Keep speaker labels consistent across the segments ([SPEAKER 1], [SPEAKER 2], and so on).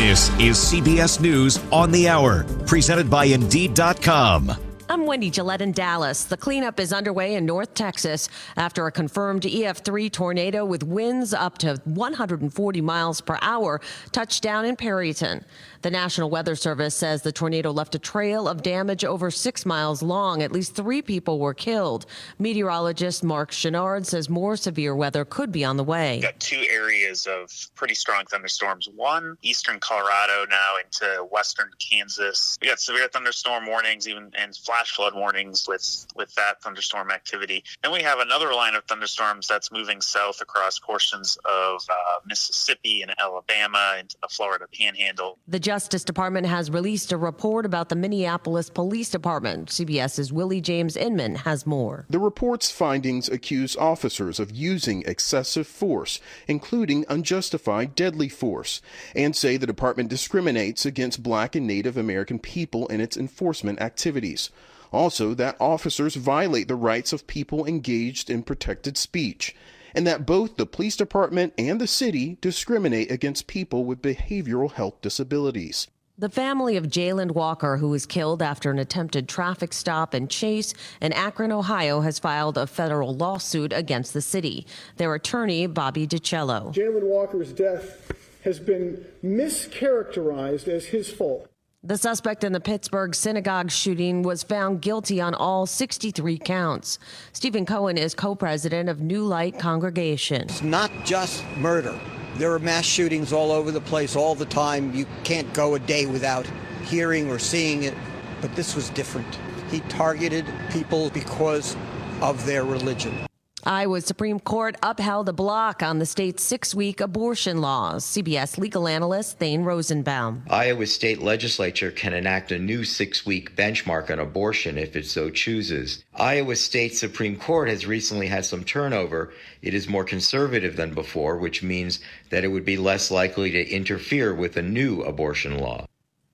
[SPEAKER 1] This is CBS News on the Hour, presented by Indeed.com.
[SPEAKER 2] I'm Wendy Gillette in Dallas. The cleanup is underway in North Texas after a confirmed EF3 tornado with winds up to 140 miles per hour touched down in Perryton. The National Weather Service says the tornado left a trail of damage over 6 miles long. At least 3 people were killed. Meteorologist Mark Chenard says more severe weather could be on the way.
[SPEAKER 3] We've got 2 areas of pretty strong thunderstorms. One, eastern Colorado now into western Kansas. We got severe thunderstorm warnings and flash flood warnings with that thunderstorm activity. Then we have another line of thunderstorms that's moving south across portions of Mississippi and Alabama into the Florida Panhandle.
[SPEAKER 2] The Justice Department has released a report about the Minneapolis Police Department. CBS's Willie James Inman has more.
[SPEAKER 4] The report's findings accuse officers of using excessive force, including unjustified deadly force, and say the department discriminates against Black and Native American people in its enforcement activities. Also, that officers violate the rights of people engaged in protected speech, and that both the police department and the city discriminate against people with behavioral health disabilities.
[SPEAKER 2] The family of Jayland Walker, who was killed after an attempted traffic stop and chase in Akron, Ohio, has filed a federal lawsuit against the city. Their attorney, Bobby DiCello.
[SPEAKER 5] Jayland Walker's death has been mischaracterized as his fault.
[SPEAKER 2] The suspect in the Pittsburgh synagogue shooting was found guilty on all 63 counts. Stephen Cohen is co-president of New Light Congregation.
[SPEAKER 6] It's not just murder. There are mass shootings all over the place all the time. You can't go a day without hearing or seeing it. But this was different. He targeted people because of their religion.
[SPEAKER 2] Iowa's Supreme Court upheld a block on the state's 6-week abortion laws. CBS legal analyst Thane Rosenbaum.
[SPEAKER 7] Iowa's state legislature can enact a new 6-week benchmark on abortion if it so chooses. Iowa State Supreme Court has recently had some turnover. It is more conservative than before, which means that it would be less likely to interfere with a new abortion law.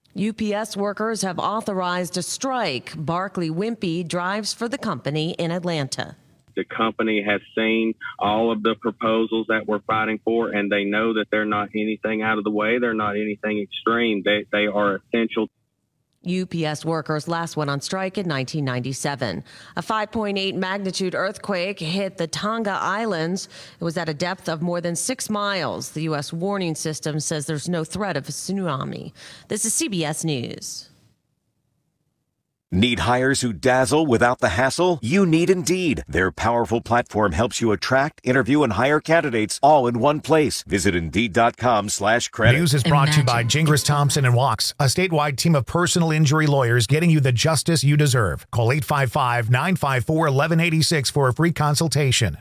[SPEAKER 2] UPS workers have authorized a strike. Barclay Wimpey drives for the company in Atlanta.
[SPEAKER 8] The company has seen all of the proposals that we're fighting for, and they know that they're not anything out of the way. They're not anything extreme. They are essential.
[SPEAKER 2] UPS workers last went on strike in 1997. A 5.8 magnitude earthquake hit the Tonga Islands. It was at a depth of more than 6 miles. The U.S. warning system says there's no threat of a tsunami. This is CBS News.
[SPEAKER 1] Need hires who dazzle without the hassle? You need Indeed. Their powerful platform helps you attract, interview, and hire candidates all in one place. Visit Indeed.com/credit.
[SPEAKER 9] News is brought to you by Gingras Thompson and Walks, a statewide team of personal injury lawyers getting you the justice you deserve. Call 855-954-1186 for a free consultation.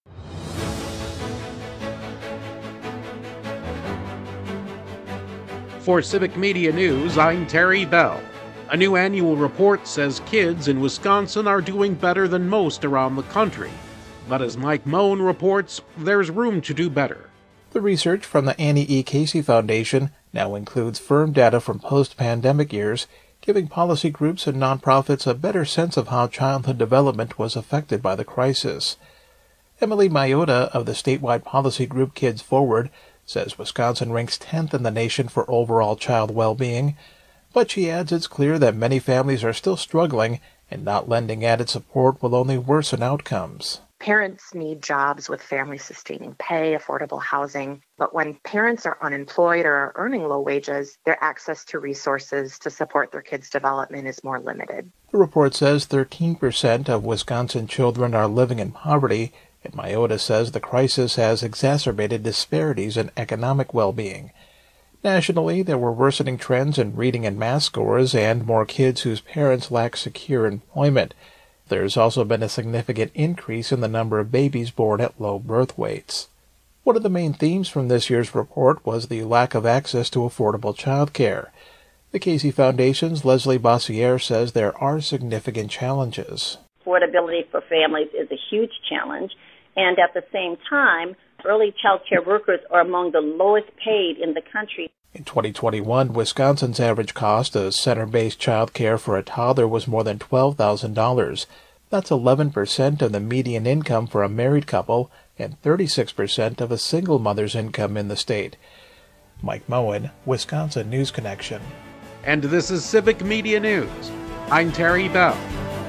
[SPEAKER 10] For Civic Media News, I'm Terry Bell. A new annual report says kids in Wisconsin are doing better than most around the country. But as Mike Moan reports, there's room to do better.
[SPEAKER 11] The research from the Annie E. Casey Foundation now includes firm data from post-pandemic years, giving policy groups and nonprofits a better sense of how childhood development was affected by the crisis. Emily Mayotta of the statewide policy group Kids Forward says Wisconsin ranks 10th in the nation for overall child well-being, but she adds it's clear that many families are still struggling, and not lending added support will only worsen outcomes.
[SPEAKER 12] Parents need jobs with family-sustaining pay, affordable housing, but when parents are unemployed or are earning low wages, their access to resources to support their kids' development is more limited.
[SPEAKER 11] The report says 13% of Wisconsin children are living in poverty, and Mayotta says the crisis has exacerbated disparities in economic well-being. Nationally, there were worsening trends in reading and math scores and more kids whose parents lack secure employment. There's also been a significant increase in the number of babies born at low birth weights. One of the main themes from this year's report was the lack of access to affordable child care. The Casey Foundation's Leslie Bossiere says there are significant challenges.
[SPEAKER 13] Affordability for families is a huge challenge, and at the same time, early child care workers are among the lowest paid in the country.
[SPEAKER 11] In 2021, Wisconsin's average cost of center-based child care for a toddler was more than $12,000. That's 11% of the median income for a married couple and 36% of a single mother's income in the state. Mike Moen, Wisconsin News Connection.
[SPEAKER 10] And this is Civic Media News. I'm Terry Bell.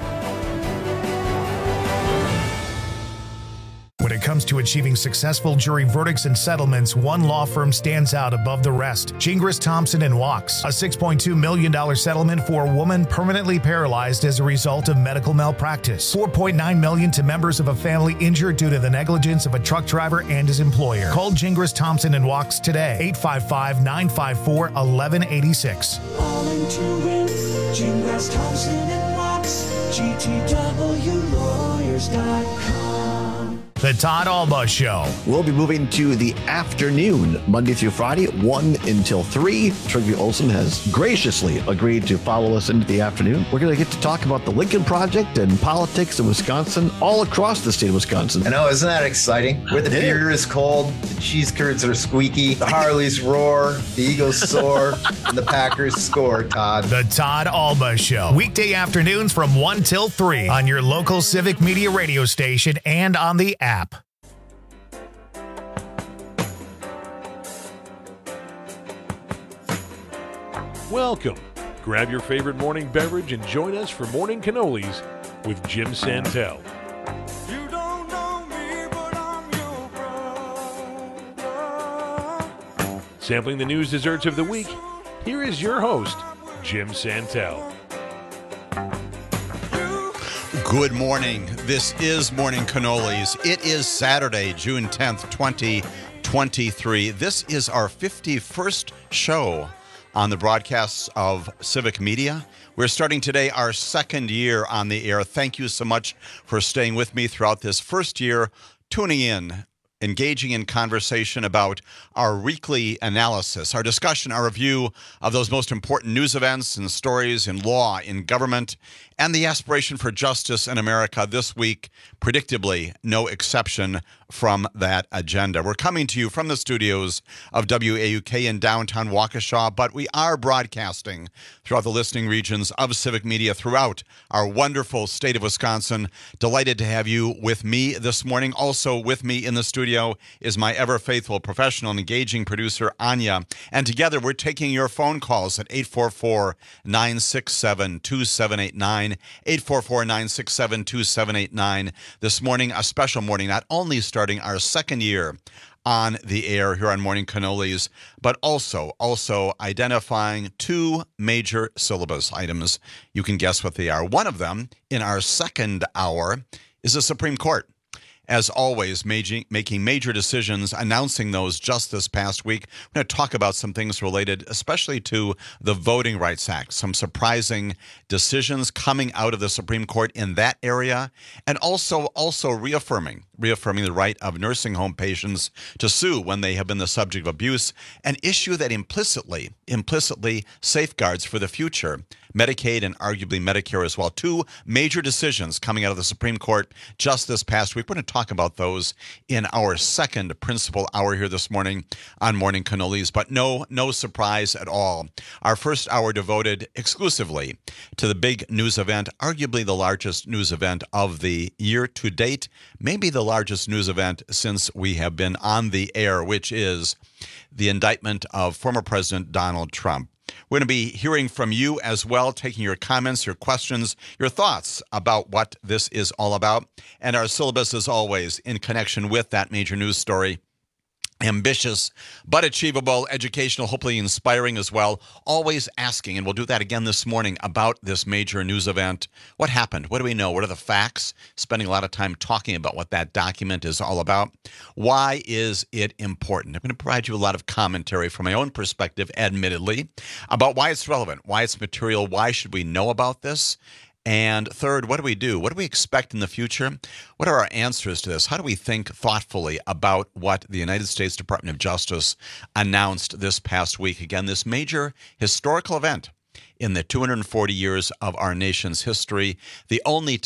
[SPEAKER 9] When it comes to achieving successful jury verdicts and settlements, one law firm stands out above the rest. Gingras, Thompson & Walks. A $6.2 million settlement for a woman permanently paralyzed as a result of medical malpractice. $4.9 million to members of a family injured due to the negligence of a truck driver and his employer. Call Gingras, Thompson & Walks today. 855-954-1186.
[SPEAKER 14] All in to win. Gingras, Thompson & Walks. GTWlawyers.com.
[SPEAKER 9] The Todd Alba Show.
[SPEAKER 15] We'll be moving to the afternoon, Monday through Friday, 1 until 3. Trygve Olsen has graciously agreed to follow us into the afternoon. We're going to get to talk about the Lincoln Project and politics in Wisconsin, all across the state of Wisconsin.
[SPEAKER 16] I know, isn't that exciting? Where the beer is cold, the cheese curds are squeaky, the Harleys roar, the Eagles soar, and the Packers score, Todd.
[SPEAKER 9] The Todd Alba Show. Weekday afternoons from 1 till 3 on your local Civic Media radio station and on the app.
[SPEAKER 17] Welcome. Grab your favorite morning beverage and join us for Morning Cannolis with Jim Santel.
[SPEAKER 14] You don't know me, but I'm your brother.
[SPEAKER 17] Sampling the news desserts of the week, here is your host, Jim Santel.
[SPEAKER 18] Good morning. This is Morning Cannolis. It is Saturday, June 10th, 2023. This is our 51st show on the broadcasts of Civic Media. We're starting today our second year on the air. Thank you so much for staying with me throughout this first year, tuning in, engaging in conversation about our weekly analysis, our discussion, our review of those most important news events and stories in law, in government, and the aspiration for justice in America this week, predictably, no exception from that agenda. We're coming to you from the studios of WAUK in downtown Waukesha, but we are broadcasting throughout the listening regions of Civic Media throughout our wonderful state of Wisconsin. Delighted to have you with me this morning. Also with me in the studio is my ever-faithful professional and engaging producer, Anya. And together we're taking your phone calls at 844-967-2789. 844-967-2789. This morning, a special morning, not only starting our second year on the air here on Morning Cannolis, but also identifying two major syllabus items. You can guess what they are. One of them, in our second hour, is the Supreme Court. As always, making major decisions, announcing those just this past week. We're going to talk about some things related especially to the Voting Rights Act, some surprising decisions coming out of the Supreme Court in that area, and also reaffirming the right of nursing home patients to sue when they have been the subject of abuse, an issue that implicitly safeguards for the future Medicaid and arguably Medicare as well. Two major decisions coming out of the Supreme Court just this past week. We're going to talk about those in our second principal hour here this morning on Morning Cannolis, but no surprise at all. Our first hour devoted exclusively to the big news event, arguably the largest news event of the year to date, maybe the largest news event since we have been on the air, which is the indictment of former President Donald Trump. We're going to be hearing from you as well, taking your comments, your questions, your thoughts about what this is all about. And our syllabus, as always, in connection with that major news story. Ambitious but achievable, educational, hopefully inspiring as well. Always asking, and we'll do that again this morning, about this major news event. What happened? What do we know? What are the facts? Spending a lot of time talking about what that document is all about. Why is it important? I'm going to provide you a lot of commentary from my own perspective, admittedly, about why it's relevant, why it's material, why should we know about this. And third, what do we do? What do we expect in the future? What are our answers to this? How do we think thoughtfully about what the United States Department of Justice announced this past week? Again, this major historical event in the 240 years of our nation's history, the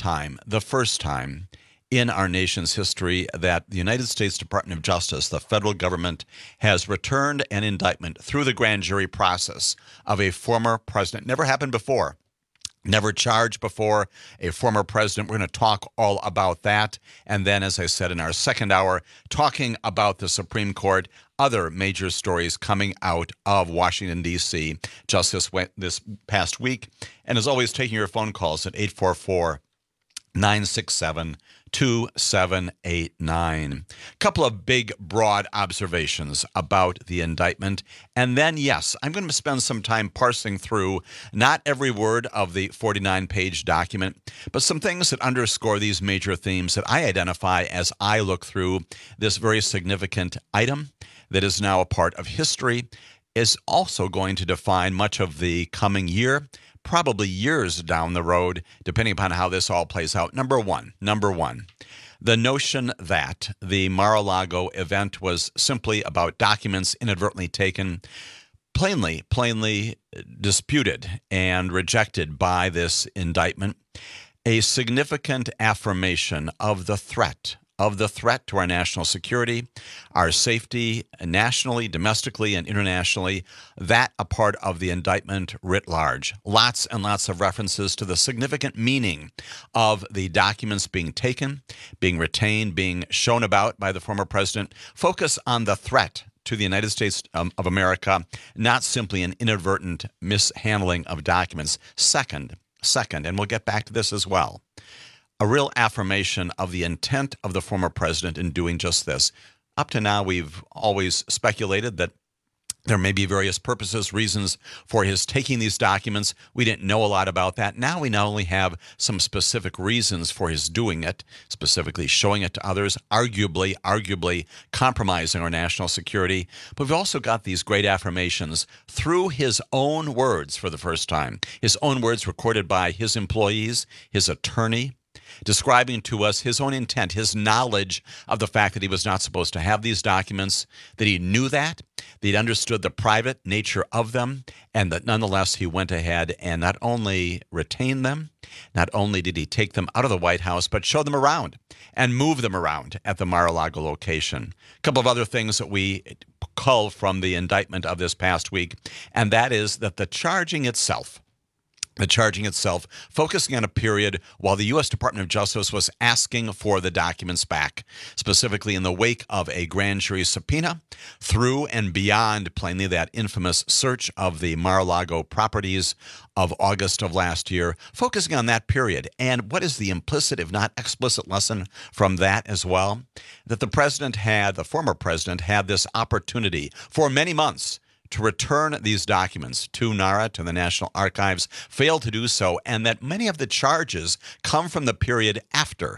[SPEAKER 18] first time in our nation's history that the United States Department of Justice, the federal government, has returned an indictment through the grand jury process of a former president. Never happened before. Never charged before a former president. We're going to talk all about that. And then, as I said in our second hour, talking about the Supreme Court, other major stories coming out of Washington, D.C. just this past week. And as always, taking your phone calls at 844-967-2789. Couple of big, broad observations about the indictment. And then, yes, I'm going to spend some time parsing through not every word of the 49-page document, but some things that underscore these major themes that I identify as I look through this very significant item that is now a part of history, is also going to define much of the coming year, probably years down the road, depending upon how this all plays out. Number one, the notion that the Mar-a-Lago event was simply about documents inadvertently taken, plainly disputed and rejected by this indictment, a significant affirmation of the threat to our national security, our safety nationally, domestically, and internationally, that a part of the indictment writ large. Lots and lots of references to the significant meaning of the documents being taken, being retained, being shown about by the former president. Focus on the threat to the United States of America, not simply an inadvertent mishandling of documents. Second, and we'll get back to this as well, a real affirmation of the intent of the former president in doing just this. Up to now, we've always speculated that there may be various purposes, reasons for his taking these documents. We didn't know a lot about that. Now we not only have some specific reasons for his doing it, specifically showing it to others, arguably compromising our national security, but we've also got these great affirmations through his own words for the first time. His own words recorded by his employees, his attorney, describing to us his own intent, his knowledge of the fact that he was not supposed to have these documents, that he knew that he'd understood the private nature of them, and that nonetheless he went ahead and not only retained them, not only did he take them out of the White House, but show them around and move them around at the Mar-a-Lago location. A couple of other things that we cull from the indictment of this past week, and that is that the charging itself, focusing on a period while the U.S. Department of Justice was asking for the documents back, specifically in the wake of a grand jury subpoena, through and beyond plainly that infamous search of the Mar-a-Lago properties of August of last year, focusing on that period. And what is the implicit, if not explicit, lesson from that as well? That the former president had this opportunity for many months to return these documents to NARA, to the National Archives, failed to do so, and that many of the charges come from the period after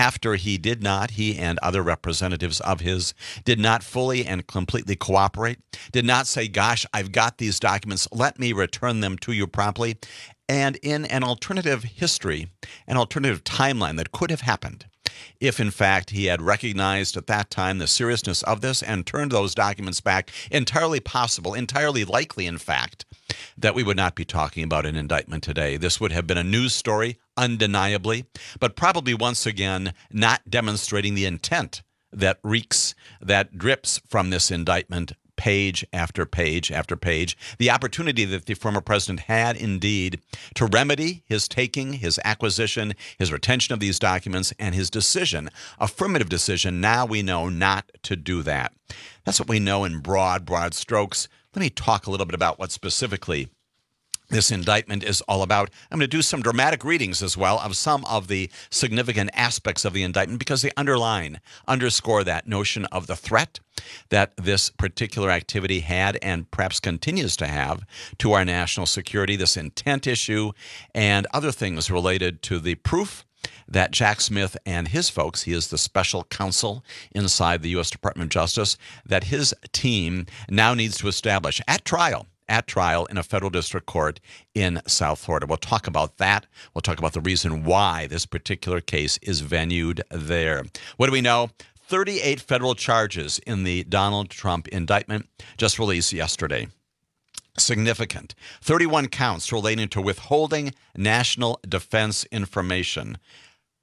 [SPEAKER 18] he and other representatives of his did not fully and completely cooperate, did not say, gosh, I've got these documents, let me return them to you promptly. And in an alternative history, an alternative timeline that could have happened, if in fact he had recognized at that time the seriousness of this and turned those documents back, entirely possible, entirely likely, in fact, that we would not be talking about an indictment today. This would have been a news story, undeniably, but probably once again not demonstrating the intent that drips from this indictment, page after page after page, the opportunity that the former president had indeed to remedy his taking, his acquisition, his retention of these documents, and his decision, affirmative decision, now we know not to do that. That's what we know in broad strokes. Let me talk a little bit about what specifically this indictment is all about. I'm going to do some dramatic readings as well of some of the significant aspects of the indictment because they underscore that notion of the threat that this particular activity had and perhaps continues to have to our national security, this intent issue, and other things related to the proof that Jack Smith and his folks, he is the special counsel inside the U.S. Department of Justice, that his team now needs to establish at trial in a federal district court in South Florida. We'll talk about that. We'll talk about the reason why this particular case is venued there. What do we know? 38 federal charges in the Donald Trump indictment just released yesterday. Significant. 31 counts relating to withholding national defense information.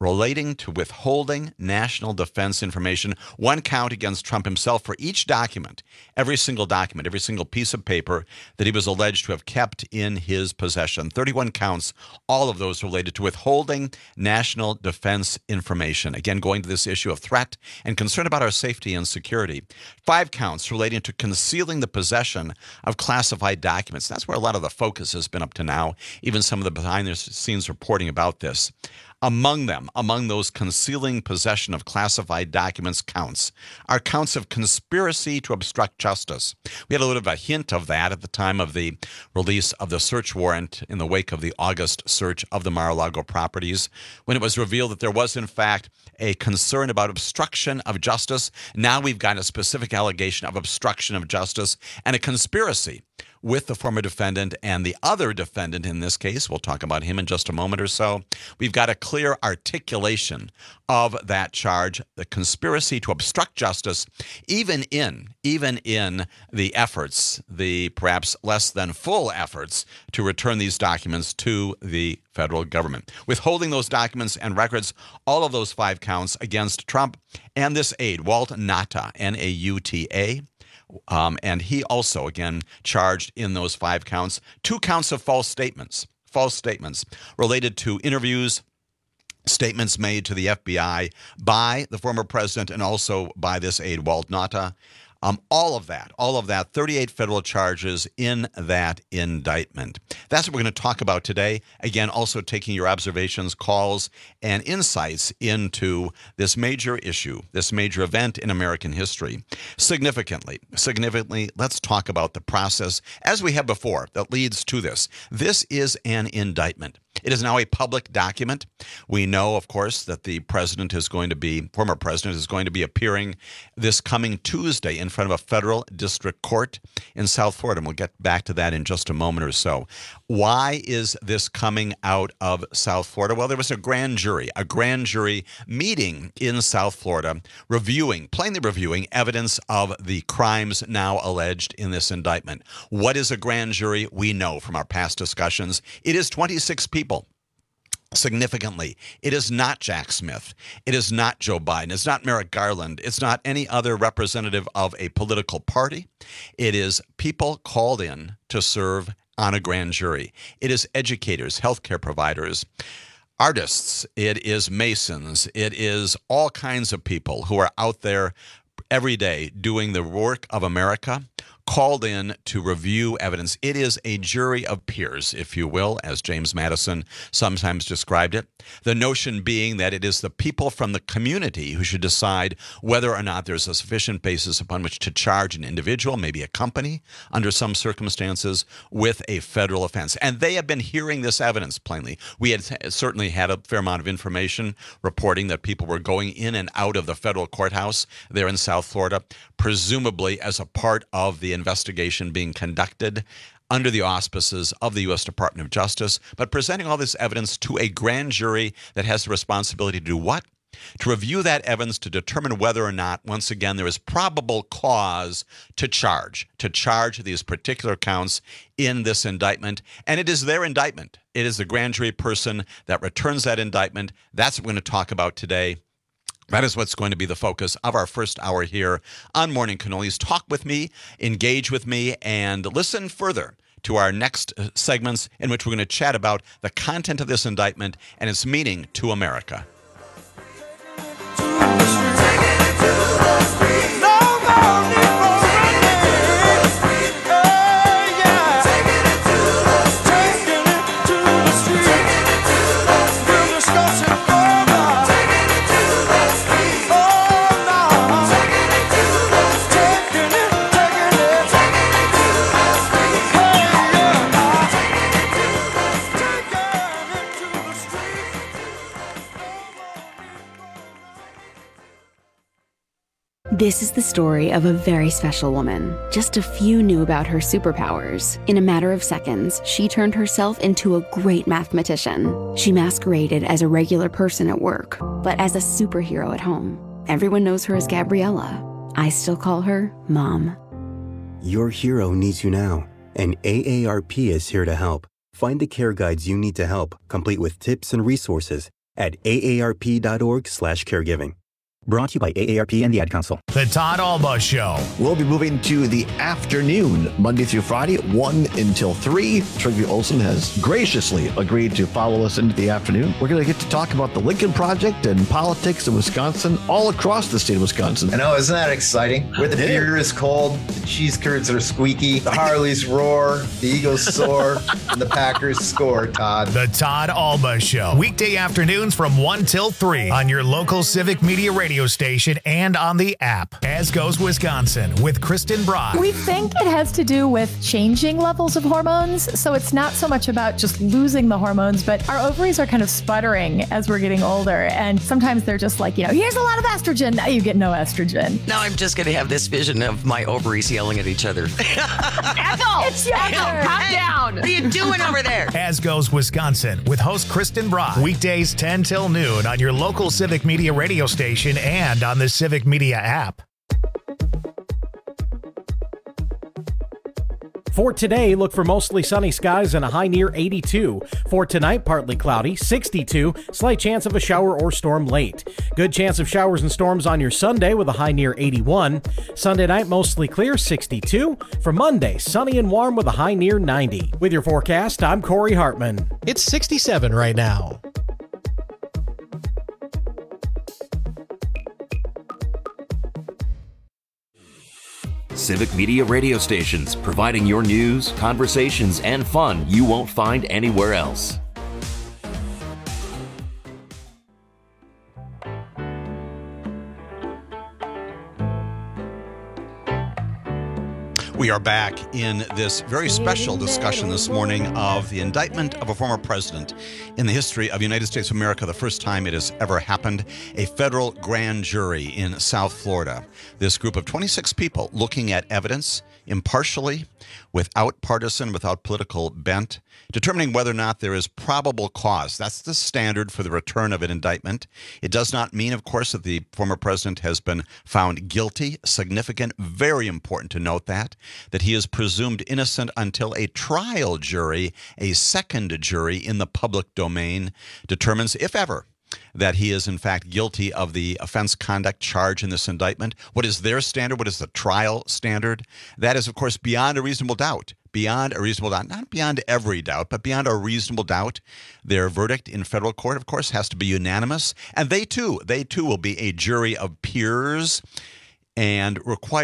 [SPEAKER 18] relating to withholding national defense information, one count against Trump himself for each document, every single piece of paper that he was alleged to have kept in his possession. 31 counts, all of those related to withholding national defense information. Again, going to this issue of threat and concern about our safety and security. 5 counts relating to concealing the possession of classified documents. That's where a lot of the focus has been up to now, even some of the behind-the-scenes reporting about this. Among those concealing possession of classified documents counts are counts of conspiracy to obstruct justice. We had a little bit of a hint of that at the time of the release of the search warrant in the wake of the August search of the Mar-a-Lago properties, when it was revealed that there was, in fact, a concern about obstruction of justice. Now we've got a specific allegation of obstruction of justice and a conspiracy with the former defendant and the other defendant in this case. We'll talk about him in just a moment or so. We've got a clear articulation of that charge, the conspiracy to obstruct justice, even in the efforts, the perhaps less than full efforts to return these documents to the federal government. Withholding those documents and records, all of those 5 counts against Trump and this aide, Walt Nauta, N-A-U-T-A. And he also, again, charged in those 5 counts, 2 counts of false statements related to interviews, statements made to the FBI by the former president and also by this aide, Walt Nauta. All of that, 38 federal charges in that indictment. That's what we're going to talk about today. Again, also taking your observations, calls, and insights into this major issue, this major event in American history. Significantly, let's talk about the process, as we have before, that leads to this. This is an indictment. It is now a public document. We know, of course, that the former president is going to be appearing this coming Tuesday in front of a federal district court in South Florida. And we'll get back to that in just a moment or so. Why is this coming out of South Florida? Well, there was a grand jury meeting in South Florida, plainly reviewing evidence of the crimes now alleged in this indictment. What is a grand jury? We know from our past discussions. It is 26 people. Significantly, it is not Jack Smith. It is not Joe Biden. It's not Merrick Garland. It's not any other representative of a political party. It is people called in to serve on a grand jury. It is educators, healthcare providers, artists. It is Masons. It is all kinds of people who are out there every day doing the work of America, called in to review evidence. It is a jury of peers, if you will, as James Madison sometimes described it. The notion being that it is the people from the community who should decide whether or not there's a sufficient basis upon which to charge an individual, maybe a company, under some circumstances, with a federal offense. And they have been hearing this evidence plainly. We had certainly had a fair amount of information reporting that people were going in and out of the federal courthouse there in South Florida, presumably as a part of the investigation being conducted under the auspices of the U.S. Department of Justice, but presenting all this evidence to a grand jury that has the responsibility to do what? To review that evidence to determine whether or not, once again, there is probable cause to charge these particular counts in this indictment. And it is their indictment. It is the grand jury person that returns that indictment. That's what we're going to talk about today. That is what's going to be the focus of our first hour here on Morning Cannolis. Talk with me, engage with me, and listen further to our next segments in which we're going to chat about the content of this indictment and its meaning to America.
[SPEAKER 19] This is the story of a very special woman. Just a few knew about her superpowers. In a matter of seconds, she turned herself into a great mathematician. She masqueraded as a regular person at work, but as a superhero at home. Everyone knows her as Gabriella. I still call her Mom.
[SPEAKER 20] Your hero needs you now, and AARP is here to help. Find the care guides you need to help, complete with tips and resources at aarp.org/caregiving. Brought to you by AARP and the Ad Council.
[SPEAKER 9] The Todd Alba Show.
[SPEAKER 15] We'll be moving to the afternoon, Monday through Friday, 1 until 3. Trigger Olson has graciously agreed to follow us into the afternoon. We're going to get to talk about the Lincoln Project and politics in Wisconsin, all across the state of Wisconsin.
[SPEAKER 16] I know, isn't that exciting? Where the beer is cold, the cheese curds are squeaky, the Harleys roar, the Eagles soar, and the Packers score, Todd.
[SPEAKER 9] The Todd Alba Show. Weekday afternoons from 1 till 3 on your local Civic Media radio station and on the app. As Goes Wisconsin with Kristen Brock.
[SPEAKER 21] We think it has to do with changing levels of hormones. So it's not so much about just losing the hormones, but our ovaries are kind of sputtering as we're getting older. And sometimes they're just like, here's a lot of estrogen. Now you get no estrogen.
[SPEAKER 22] Now I'm just going to have this vision of my ovaries yelling at each other.
[SPEAKER 21] Ethel! It's Ethel! Calm down!
[SPEAKER 22] What are you doing over there?
[SPEAKER 9] As Goes Wisconsin with host Kristen Brock. Weekdays 10 till noon on your local Civic Media radio station and on the Civic Media app.
[SPEAKER 23] For today, look for mostly sunny skies and a high near 82. For tonight, partly cloudy, 62. Slight chance of a shower or storm late. Good chance of showers and storms on your Sunday with a high near 81. Sunday night, mostly clear, 62. For Monday, sunny and warm with a high near 90. With your forecast, I'm Corey Hartman.
[SPEAKER 24] It's 67 right now.
[SPEAKER 25] Civic Media radio stations, providing your news, conversations, and fun you won't find anywhere else.
[SPEAKER 18] We are back in this very special discussion this morning of the indictment of a former president. In the history of the United States of America, the first time it has ever happened, a federal grand jury in South Florida. This group of 26 people looking at evidence impartially, without partisan, without political bent, determining whether or not there is probable cause. That's the standard for the return of an indictment. It does not mean, of course, that the former president has been found guilty. Significant, very important to note that he is presumed innocent until a trial jury, a second jury in the public domain, determines, if ever, that he is in fact guilty of the offense conduct charge in this indictment. What is their standard? What is the trial standard? That is, of course, beyond a reasonable doubt. Beyond a reasonable doubt, not beyond every doubt, but beyond a reasonable doubt. Their verdict in federal court, of course, has to be unanimous. And they too will be a jury of peers and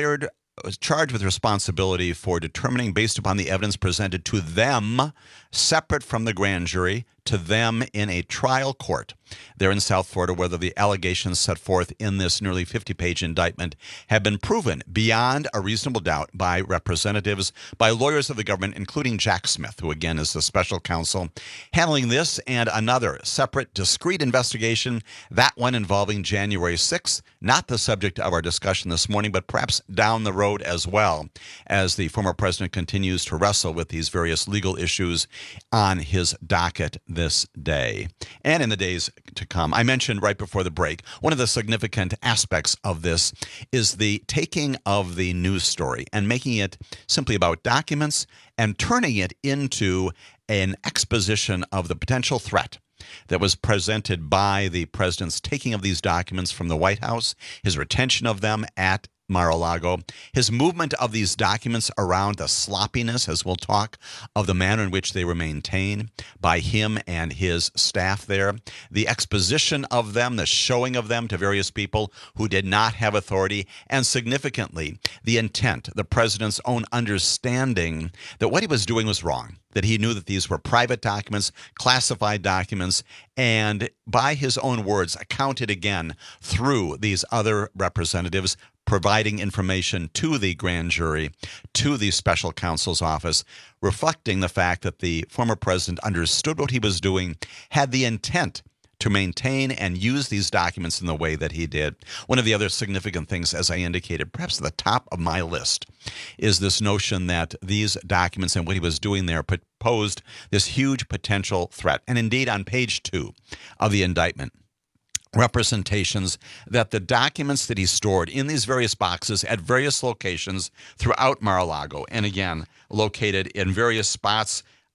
[SPEAKER 18] charged with responsibility for determining, based upon the evidence presented to them, separate from the grand jury, to them in a trial court there in South Florida, whether the allegations set forth in this nearly 50-page indictment have been proven beyond a reasonable doubt by representatives, by lawyers of the government, including Jack Smith, who again is the special counsel handling this and another separate, discrete investigation, that one involving January 6th, not the subject of our discussion this morning, but perhaps down the road as well, as the former president continues to wrestle with these various legal issues on his docket this day and in the days to come. I mentioned right before the break, one of the significant aspects of this is the taking of the news story and making it simply about documents and turning it into an exposition of the potential threat that was presented by the president's taking of these documents from the White House, his retention of them at Mar-a-Lago, his movement of these documents around, the sloppiness, as we'll talk, of the manner in which they were maintained by him and his staff there, the exposition of them, the showing of them to various people who did not have authority, and significantly, the intent, the president's own understanding that what he was doing was wrong, that he knew that these were private documents, classified documents, and by his own words, accounted again through these other representatives providing information to the grand jury, to the special counsel's office, reflecting the fact that the former president understood what he was doing, had the intent to maintain and use these documents in the way that he did. One of the other significant things, as I indicated, perhaps at the top of my list, is this notion that these documents and what he was doing there posed this huge potential threat. And indeed, on page 2 of the indictment, representations that the documents that he stored in these various boxes at various locations throughout Mar-a-Lago, and again, located in various spots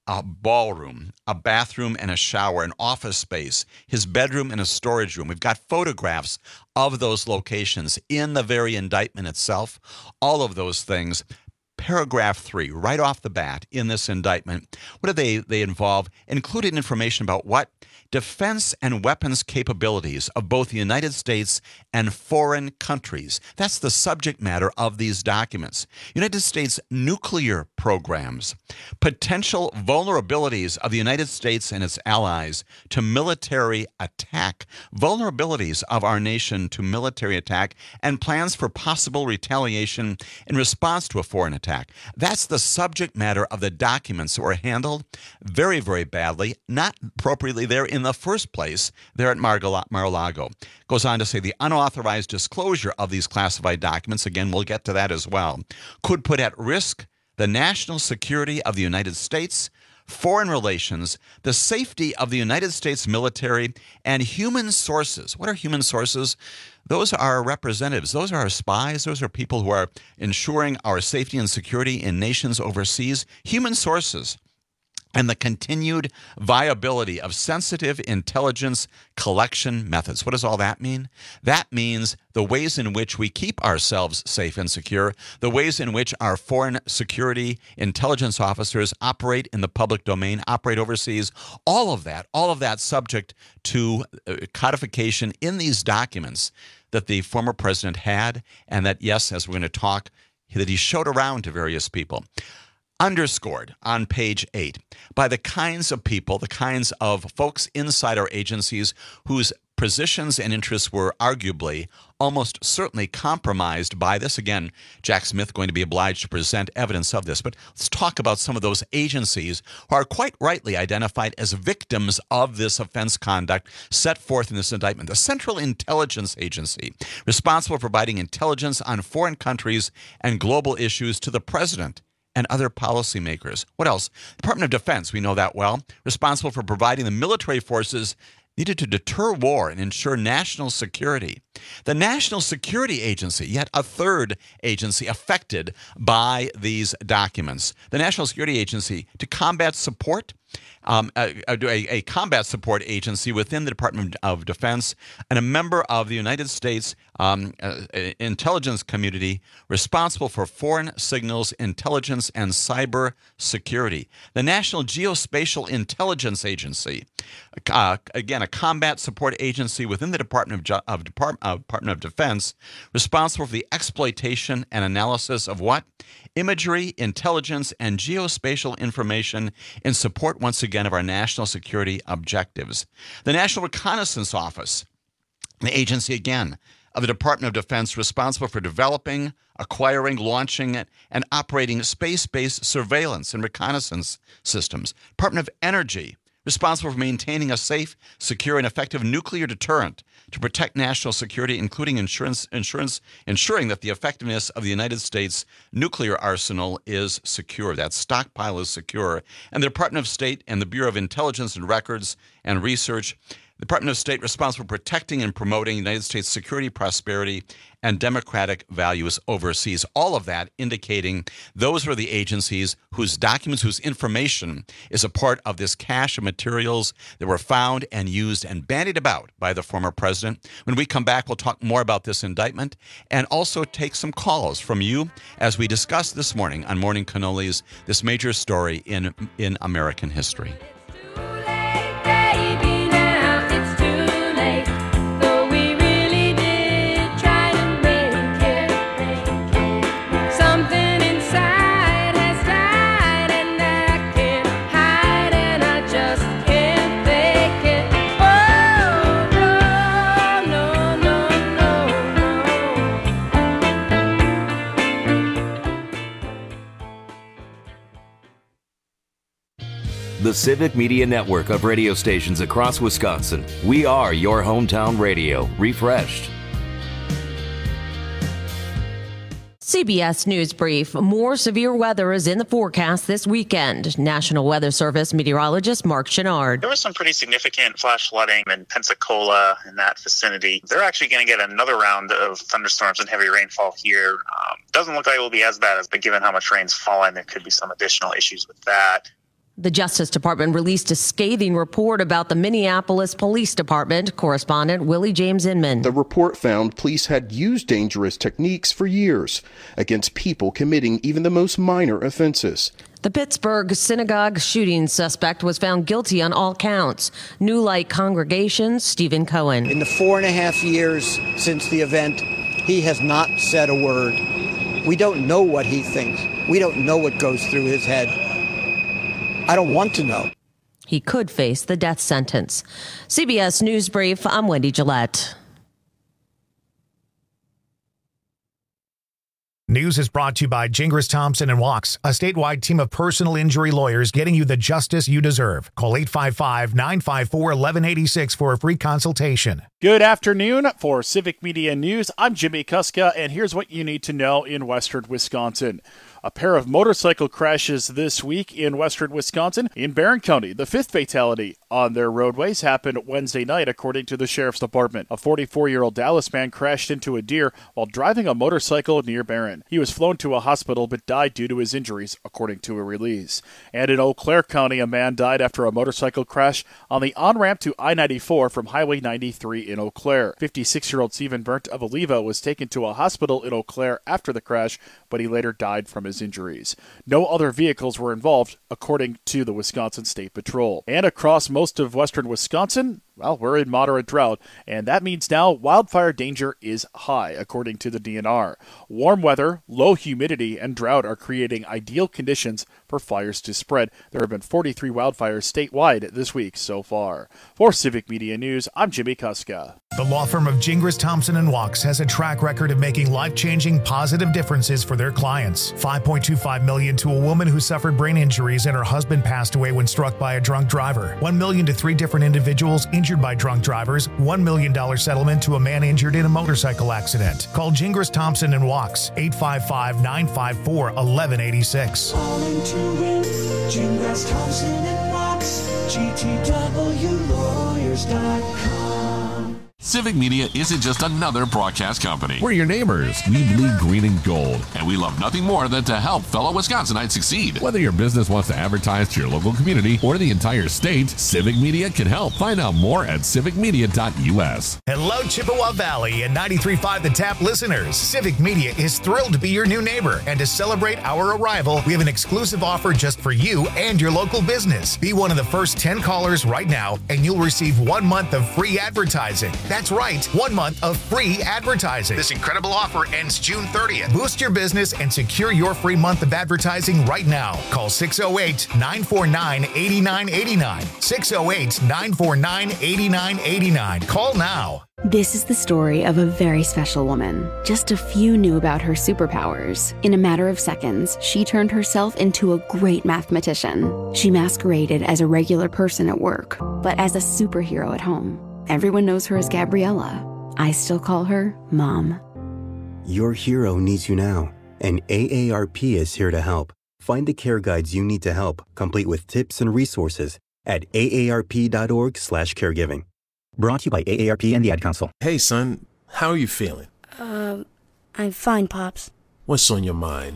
[SPEAKER 18] a ballroom, a bathroom and a shower, an office space, his bedroom and a storage room. We've got photographs of those locations in the very indictment itself. All of those things. Paragraph 3, right off the bat in this indictment, what do they involve? Included information about what? Defense and weapons capabilities of both the United States and foreign countries. That's the subject matter of these documents. United States nuclear programs, potential vulnerabilities of the United States and its allies to military attack, vulnerabilities of our nation to military attack, and plans for possible retaliation in response to a foreign attack. That's the subject matter of the documents that were handled very, very badly, not appropriately there in the first place there at Mar-a-Lago. Goes on to say the unauthorized disclosure of these classified documents, again, we'll get to that as well, could put at risk the national security of the United States, foreign relations, the safety of the United States military, and human sources. What are human sources? Those are our representatives. Those are our spies. Those are people who are ensuring our safety and security in nations overseas. Human sources. And the continued viability of sensitive intelligence collection methods. What does all that mean? That means the ways in which we keep ourselves safe and secure, the ways in which our foreign security intelligence officers operate in the public domain, operate overseas, all of that subject to codification in these documents that the former president had, and that, yes, as we're going to talk, that he showed around to various people. Underscored on page 8 by the kinds of people, the kinds of folks inside our agencies whose positions and interests were arguably, almost certainly compromised by this. Again, Jack Smith going to be obliged to present evidence of this. But let's talk about some of those agencies who are quite rightly identified as victims of this offense conduct set forth in this indictment. The Central Intelligence Agency, responsible for providing intelligence on foreign countries and global issues to the president and other policymakers. What else? Department of Defense, we know that well, responsible for providing the military forces needed to deter war and ensure national security. The National Security Agency, yet a third agency affected by these documents. The National Security Agency to combat support, a combat support agency within the Department of Defense, and a member of the United States intelligence community responsible for foreign signals, intelligence, and cyber security. The National Geospatial Intelligence Agency, again, a combat support agency within the Department of Defense, responsible for the exploitation and analysis of what? Imagery, intelligence, and geospatial information in support, once again, of our national security objectives. The National Reconnaissance Office, the agency, again, of the Department of Defense, responsible for developing, acquiring, launching, and operating space-based surveillance and reconnaissance systems. Department of Energy, responsible for maintaining a safe, secure, and effective nuclear deterrent to protect national security, including ensuring that the effectiveness of the United States nuclear arsenal is secure, that stockpile is secure. And the Department of State and the Bureau of Intelligence and Records and Research, the Department of State responsible for protecting and promoting United States security, prosperity, and democratic values overseas. All of that indicating those were the agencies whose documents, whose information is a part of this cache of materials that were found and used and bandied about by the former president. When we come back, we'll talk more about this indictment and also take some calls from you as we discuss this morning on Morning Cannolis, this major story in American history.
[SPEAKER 25] The Civic Media Network of radio stations across Wisconsin. We are your hometown radio, refreshed.
[SPEAKER 2] CBS News Brief. More severe weather is in the forecast this weekend. National Weather Service meteorologist Mark Chenard.
[SPEAKER 3] There was some pretty significant flash flooding in Pensacola in that vicinity. They're actually going to get another round of thunderstorms and heavy rainfall here. Doesn't look like it will be as bad, but given how much rain's falling, there could be some additional issues with that.
[SPEAKER 2] The Justice Department released a scathing report about the Minneapolis Police Department. Correspondent Willie James Inman.
[SPEAKER 4] The report found police had used dangerous techniques for years against people committing even the most minor offenses.
[SPEAKER 2] The Pittsburgh synagogue shooting suspect was found guilty on all counts. New Light congregation Stephen Cohen.
[SPEAKER 5] In the 4.5 years since the event, he has not said a word. We don't know what he thinks. We don't know what goes through his head. I don't want to know.
[SPEAKER 2] He could face the death sentence. CBS News Brief, I'm Wendy Gillette.
[SPEAKER 9] News is brought to you by Gingras Thompson and Walks, a statewide team of personal injury lawyers getting you the justice you deserve. Call 855-954-1186 for a free consultation.
[SPEAKER 6] Good afternoon. For Civic Media News, I'm Jimmy Kuska, and here's what you need to know in western Wisconsin. A pair of motorcycle crashes this week in western Wisconsin. In Barron County, the fifth fatality on their roadways happened Wednesday night, according to the Sheriff's Department. A 44-year-old Dallas man crashed into a deer while driving a motorcycle near Barron. He was flown to a hospital but died due to his injuries, according to a release. And in Eau Claire County, a man died after a motorcycle crash on the on-ramp to I-94 from Highway 93 in Eau Claire. 56-year-old Stephen Burnt of Oliva was taken to a hospital in Eau Claire after the crash, but he later died from his injuries. No other vehicles were involved, according to the Wisconsin State Patrol. And across most of western Wisconsin, well, we're in moderate drought, and that means now wildfire danger is high, according to the DNR. Warm weather, low humidity, and drought are creating ideal conditions for fires to spread. There have been 43 wildfires statewide this week so far. For Civic Media News, I'm Jimmy Kuska.
[SPEAKER 9] The law firm of Gingras Thompson and Walks has a track record of making life-changing positive differences for their clients. $5.25 million to a woman who suffered brain injuries and her husband passed away when struck by a drunk driver. $1 million to 3 different individuals injured by drunk drivers. $1 million settlement to a man injured in a motorcycle accident. Call Gingras Thompson and Walks, 855-954-1186.
[SPEAKER 14] Calling to win, Gingras Thompson and Walks, GTWlawyers.com.
[SPEAKER 7] Civic Media isn't just another broadcast company.
[SPEAKER 8] We're your neighbors. We bleed green and gold.
[SPEAKER 7] And we love nothing more than to help fellow Wisconsinites succeed.
[SPEAKER 8] Whether your business wants to advertise to your local community or the entire state, Civic Media can help. Find out more at civicmedia.us.
[SPEAKER 9] Hello, Chippewa Valley and 93.5 The Tap listeners. Civic Media is thrilled to be your new neighbor. And to celebrate our arrival, we have an exclusive offer just for you and your local business. Be one of the first 10 callers right now, and you'll receive 1 month of free advertising. That's right, 1 month of free advertising. This incredible offer ends June 30th. Boost your business and secure your free month of advertising right now. Call 608-949-8989. 608-949-8989. Call now.
[SPEAKER 19] This is the story of a very special woman. Just a few knew about her superpowers. In a matter of seconds, she turned herself into a great mathematician. She masqueraded as a regular person at work, but as a superhero at home. Everyone knows her as Gabriella. I still call her Mom.
[SPEAKER 26] Your hero needs you now, and AARP is here to help. Find the care guides you need to help, complete with tips and resources at aarp.org/caregiving.
[SPEAKER 20] Brought to you by AARP and the Ad Council.
[SPEAKER 27] Hey, son, how are you feeling?
[SPEAKER 28] I'm fine, Pops.
[SPEAKER 27] What's on your mind?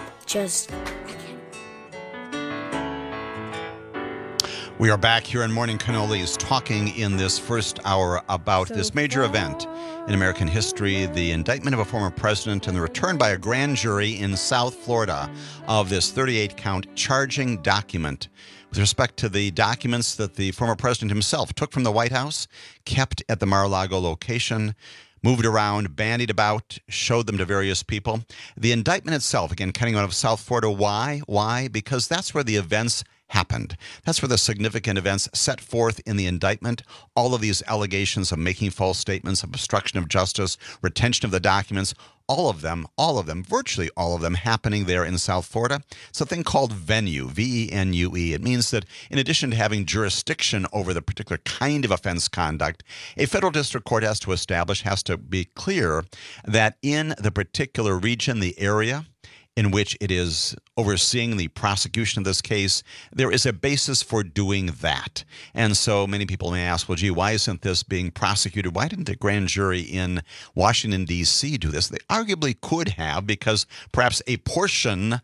[SPEAKER 18] We are back here in Morning Cannolis talking in this first hour about this major event in American history, the indictment of a former president and the return by a grand jury in South Florida of this 38-count charging document with respect to the documents that the former president himself took from the White House, kept at the Mar-a-Lago location, moved around, bandied about, showed them to various people. The indictment itself, again, coming out of South Florida. Why? Why? Because that's where the events happened. That's where the significant events set forth in the indictment, all of these allegations of making false statements, of obstruction of justice, retention of the documents, all of them, virtually all of them happening there in South Florida. It's a thing called venue, V-E-N-U-E. It means that in addition to having jurisdiction over the particular kind of offense conduct, a federal district court has to be clear that in the particular region, the area, in which it is overseeing the prosecution of this case, there is a basis for doing that. And so many people may ask, well, gee, why isn't this being prosecuted? Why didn't a grand jury in Washington, D.C. do this? They arguably could have, because perhaps a portion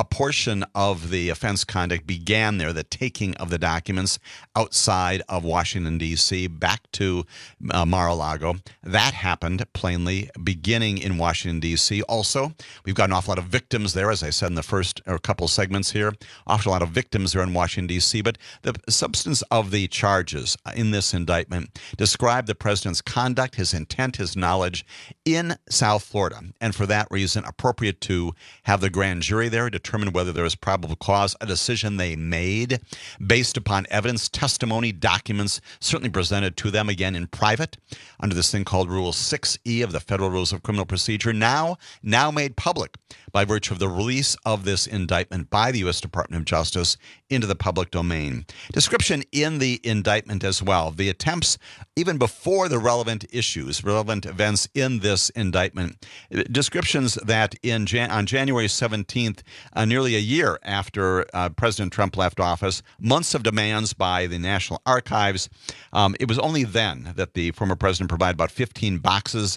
[SPEAKER 18] of the offense conduct began there, the taking of the documents outside of Washington, D.C. back to Mar-a-Lago. That happened plainly beginning in Washington, D.C. Also, we've got an awful lot of victims there, as I said in the first or couple segments here, awful lot of victims there in Washington, D.C., but the substance of the charges in this indictment describe the president's conduct, his intent, his knowledge in South Florida, and for that reason, appropriate to have the grand jury there determine whether there was probable cause, a decision they made based upon evidence, testimony, documents, certainly presented to them, again, in private, under this thing called Rule 6E of the Federal Rules of Criminal Procedure, now made public by virtue of the release of this indictment by the U.S. Department of Justice into the public domain. Description in the indictment as well. The attempts, even before the relevant issues, relevant events in this indictment, descriptions that on January 17th, nearly a year after President Trump left office, months of demands by the National Archives. It was only then that the former president provided about 15 boxes,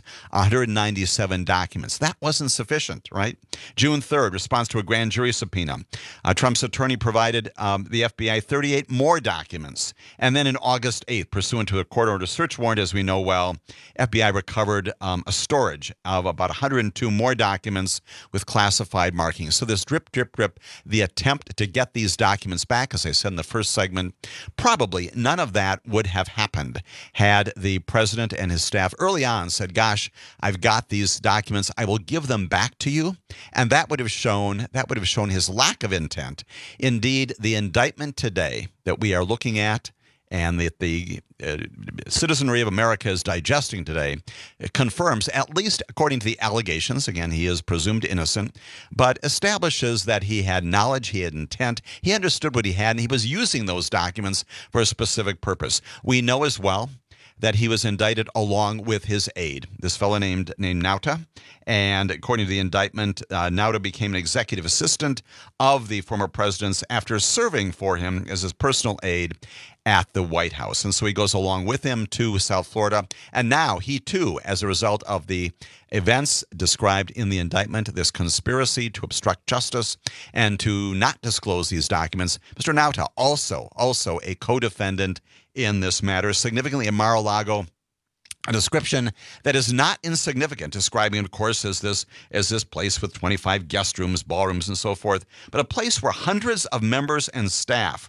[SPEAKER 18] 197 documents. That wasn't sufficient, right? June 3rd, response to a grand jury subpoena. Trump's attorney provided the FBI 38 more documents. And then in August 8th, pursuant to a court order search warrant, as we know well, FBI recovered a storage of about 102 more documents with classified markings. So this drip, the attempt to get these documents back, as I said in the first segment, probably none of that would have happened had the president and his staff early on said, gosh, I've got these documents, I will give them back to you. And that would have shown his lack of intent. Indeed, the indictment today that we are looking at and that the citizenry of America is digesting today, it confirms, at least according to the allegations, again, he is presumed innocent, but establishes that he had knowledge, he had intent, he understood what he had, and he was using those documents for a specific purpose. We know as well that he was indicted along with his aide, this fellow named Nauta. And according to the indictment, Nauta became an executive assistant of the former president's after serving for him as his personal aide at the White House. And so he goes along with him to South Florida. And now he, too, as a result of the events described in the indictment, this conspiracy to obstruct justice and to not disclose these documents, Mr. Nauta, also a co-defendant in this matter, significantly in Mar-a-Lago. A description that is not insignificant, describing it, of course, as this place with 25 guest rooms, ballrooms, and so forth, but a place where hundreds of members and staff,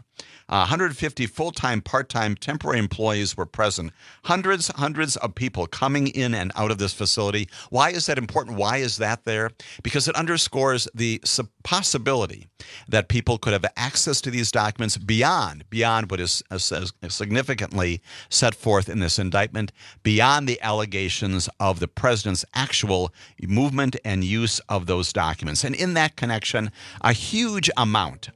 [SPEAKER 18] 150 full-time, part-time, temporary employees were present. Hundreds of people coming in and out of this facility. Why is that important? Why is that there? Because it underscores the possibility that people could have access to these documents beyond what is significantly set forth in this indictment, beyond the allegations of the president's actual movement and use of those documents. And in that connection, a huge amount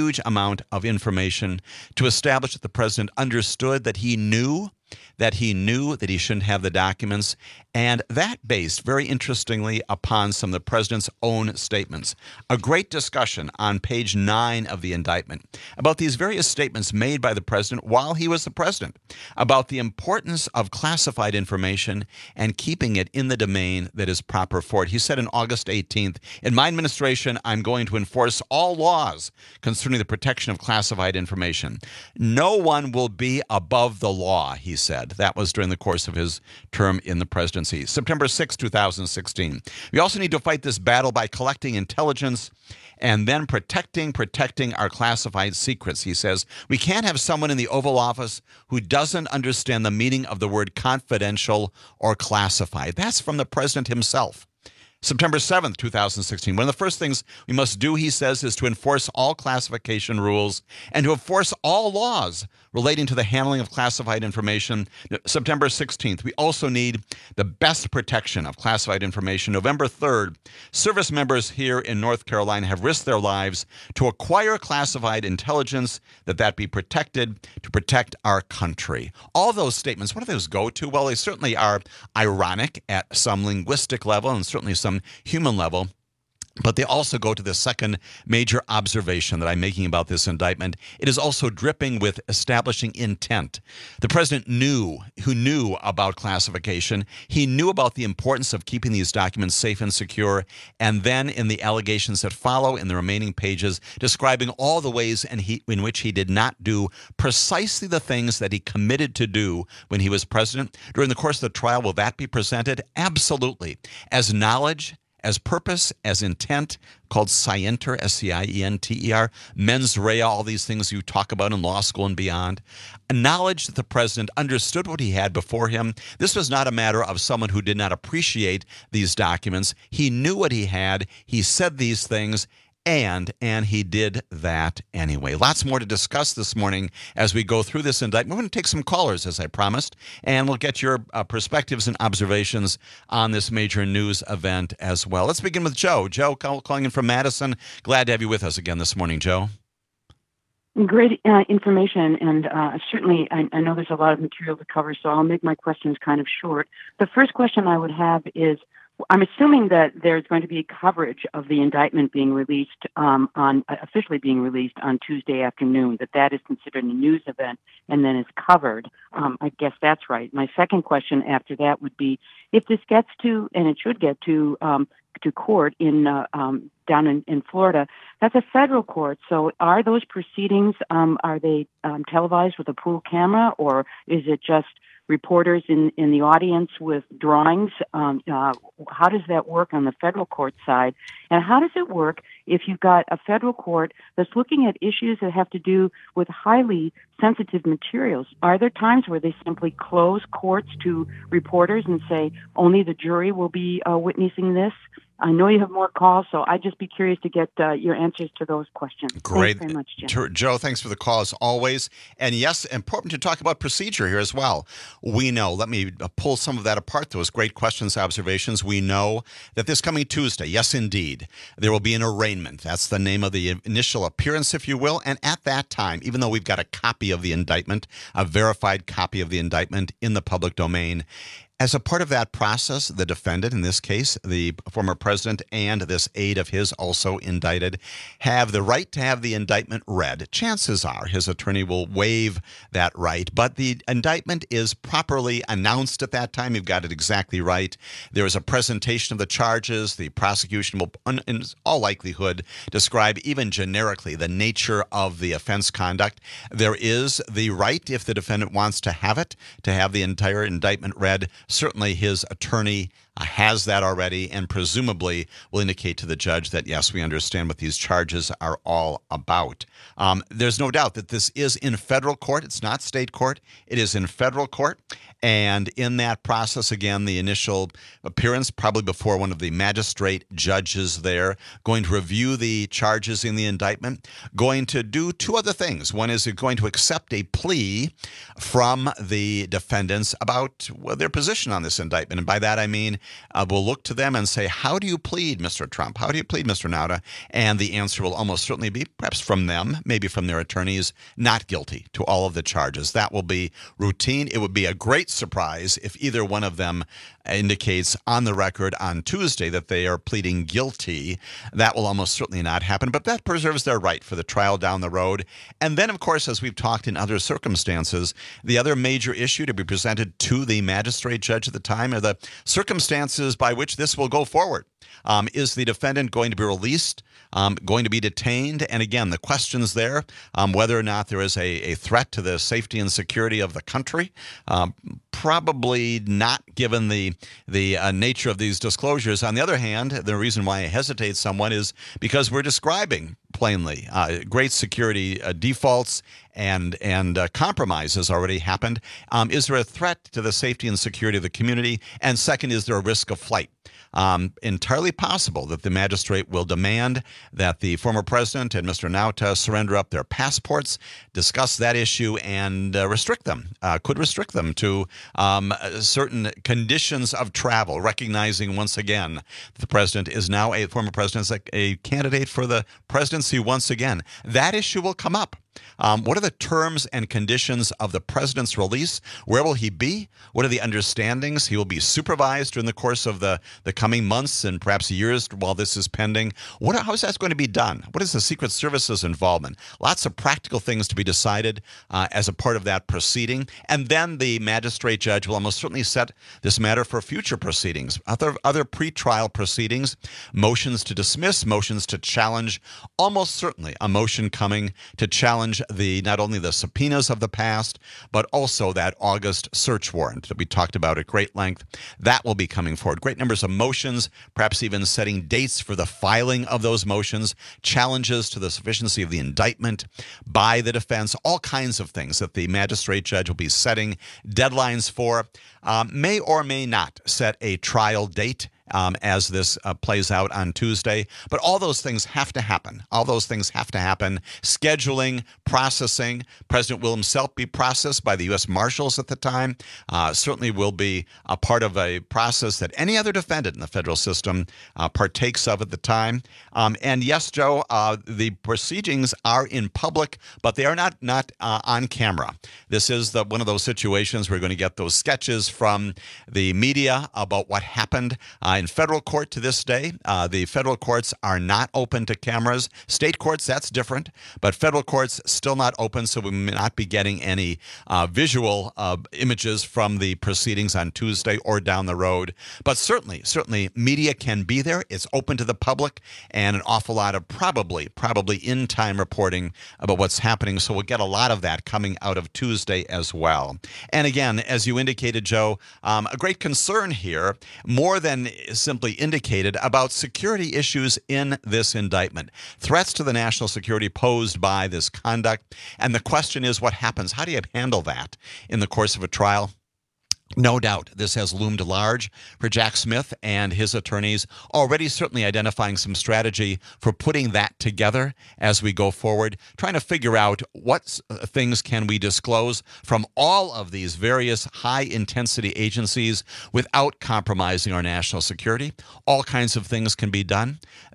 [SPEAKER 18] of information to establish that the president understood that he knew that he shouldn't have the documents, and that based, very interestingly, upon some of the president's own statements. A great discussion on page 9 of the indictment about these various statements made by the president while he was the president, about the importance of classified information and keeping it in the domain that is proper for it. He said on August 18th, in my administration, I'm going to enforce all laws concerning the protection of classified information. No one will be above the law, he said. That was during the course of his term in the presidency. September 6, 2016. We also need to fight this battle by collecting intelligence and then protecting our classified secrets, he says. We can't have someone in the Oval Office who doesn't understand the meaning of the word confidential or classified. That's from the president himself. September 7th, 2016. One of the first things we must do, he says, is to enforce all classification rules and to enforce all laws relating to the handling of classified information. September 16th, we also need the best protection of classified information. November 3rd, service members here in North Carolina have risked their lives to acquire classified intelligence that be protected to protect our country. All those statements, what do those go to? Well, they certainly are ironic at some linguistic level and certainly some human level. But they also go to the second major observation that I'm making about this indictment. It is also dripping with establishing intent. The president knew about classification. He knew about the importance of keeping these documents safe and secure. And then in the allegations that follow in the remaining pages, describing all the ways in which he did not do precisely the things that he committed to do when he was president. During the course of the trial, will that be presented? Absolutely. As knowledge, as purpose, as intent, called scienter, S-C-I-E-N-T-E-R, mens rea, all these things you talk about in law school and beyond. A knowledge that the president understood what he had before him. This was not a matter of someone who did not appreciate these documents. He knew what he had. He said these things. And he did that anyway. Lots more to discuss this morning as we go through this indictment. We're going to take some callers, as I promised, and we'll get your perspectives and observations on this major news event as well. Let's begin with Joe. Joe, calling in from Madison. Glad to have you with us again this morning, Joe.
[SPEAKER 1] Great information, and certainly I know there's a lot of material to cover, so I'll make my questions kind of short. The first question I would have is, I'm assuming that there's going to be coverage of the indictment being released officially being released on Tuesday afternoon, that is considered a news event and then is covered. I guess that's right. My second question after that would be, if this gets to, and it should get to court in down in Florida, that's a federal court. So are those proceedings, are they televised with a pool camera, or is it just reporters in the audience with drawings? How does that work on the federal court side? And how does it work if you've got a federal court that's looking at issues that have to do with highly sensitive materials? Are there times where they simply close courts to reporters and say only the jury will be witnessing this? I know you have more calls, so I'd just be curious to get your answers to those questions.
[SPEAKER 18] Great.
[SPEAKER 1] Thanks very much, Jim.
[SPEAKER 18] Joe, thanks for the call as always. And yes, important to talk about procedure here as well. We know, let me pull some of that apart, those great questions, observations. We know that this coming Tuesday, yes, indeed, there will be an arraignment. That's the name of the initial appearance, if you will. And at that time, even though we've got a copy of the indictment, a verified copy of the indictment in the public domain, as a part of that process, the defendant, in this case, the former president and this aide of his also indicted, have the right to have the indictment read. Chances are his attorney will waive that right, but the indictment is properly announced at that time. You've got it exactly right. There is a presentation of the charges. The prosecution will, in all likelihood, describe even generically the nature of the offense conduct. There is the right, if the defendant wants to have it, to have the entire indictment read. Certainly his attorney has that already and presumably will indicate to the judge that, yes, we understand what these charges are all about. There's no doubt that this is in federal court. It's not state court. It is in federal court. And in that process, again, the initial appearance, probably before one of the magistrate judges there, going to review the charges in the indictment, going to do two other things. One is going to accept a plea from the defendants about their position on this indictment. And by that, I mean, we'll look to them and say, how do you plead, Mr. Trump? How do you plead, Mr. Nauta? And the answer will almost certainly be, perhaps from them, maybe from their attorneys, not guilty to all of the charges. That will be routine. It would be a great surprise if either one of them indicates on the record on Tuesday that they are pleading guilty. That will almost certainly not happen, but that preserves their right for the trial down the road. And then, of course, as we've talked in other circumstances, the other major issue to be presented to the magistrate judge at the time are the circumstances by which this will go forward. Is the defendant going to be released, going to be detained? And again, the questions there, whether or not there is a threat to the safety and security of the country, probably not given the nature of these disclosures. On the other hand, the reason why I hesitate somewhat is because we're describing plainly great security defaults and compromise has already happened. Is there a threat to the safety and security of the community? And second, is there a risk of flight? Entirely possible that the magistrate will demand that the former president and Mr. Nauta surrender up their passports, discuss that issue, and restrict them, could restrict them to certain conditions of travel, recognizing once again that the president is now a former president, is a candidate for the presidency once again. That issue will come up. What are the terms and conditions of the president's release? Where will he be? What are the understandings? He will be supervised during the course of the coming months and perhaps years while this is pending. How is that going to be done? What is the Secret Service's involvement? Lots of practical things to be decided as a part of that proceeding. And then the magistrate judge will almost certainly set this matter for future proceedings, other pretrial proceedings, motions to dismiss, motions to challenge, almost certainly a motion coming to challenge not only the subpoenas of the past, but also that August search warrant that we talked about at great length. That will be coming forward. Great numbers of motions, perhaps even setting dates for the filing of those motions, challenges to the sufficiency of the indictment by the defense, all kinds of things that the magistrate judge will be setting deadlines for, may or may not set a trial date as this plays out on Tuesday. But all those things have to happen. All those things have to happen. Scheduling, processing. President will himself be processed by the U.S. Marshals at the time. Certainly will be a part of a process that any other defendant in the federal system partakes of at the time. And yes, Joe, the proceedings are in public, but they are not on camera. This is one of those situations where we're going to get those sketches from the media about what happened in federal court to this day. The federal courts are not open to cameras. State courts, that's different, but federal courts still not open, so we may not be getting any visual images from the proceedings on Tuesday or down the road. But certainly media can be there. It's open to the public, and an awful lot of probably in-time reporting about what's happening. So we'll get a lot of that coming out of Tuesday as well. And again, as you indicated, Joe, a great concern here, more than simply indicated, about security issues in this indictment. Threats to the national security posed by this conduct. And the question is, what happens? How do you handle that in the course of a trial? No doubt this has loomed large for Jack Smith and his attorneys, already certainly identifying some strategy for putting that together as we go forward, trying to figure out what things can we disclose from all of these various high-intensity agencies without compromising our national security. All kinds of things can be done.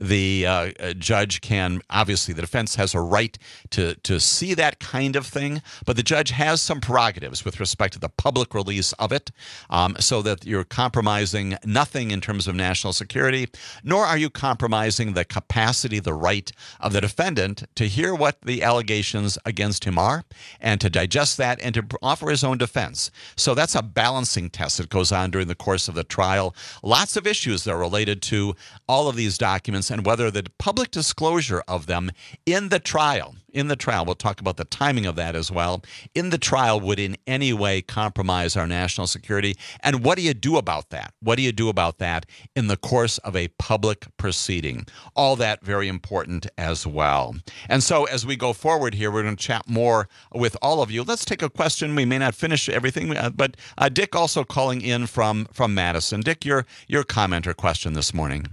[SPEAKER 18] The judge can, obviously, the defense has a right to see that kind of thing, but the judge has some prerogatives with respect to the public release of it. So that you're compromising nothing in terms of national security, nor are you compromising the capacity, the right of the defendant to hear what the allegations against him are and to digest that and to offer his own defense. So that's a balancing test that goes on during the course of the trial. Lots of issues that are related to all of these documents and whether the public disclosure of them in the trial, we'll talk about the timing of that as well, in the trial would in any way compromise our national security. And what do you do about that? What do you do about that in the course of a public proceeding? All that very important as well. And so as we go forward here, we're going to chat more with all of you. Let's take a question. We may not finish everything, but Dick also calling in from Madison. Dick, your comment or question this morning.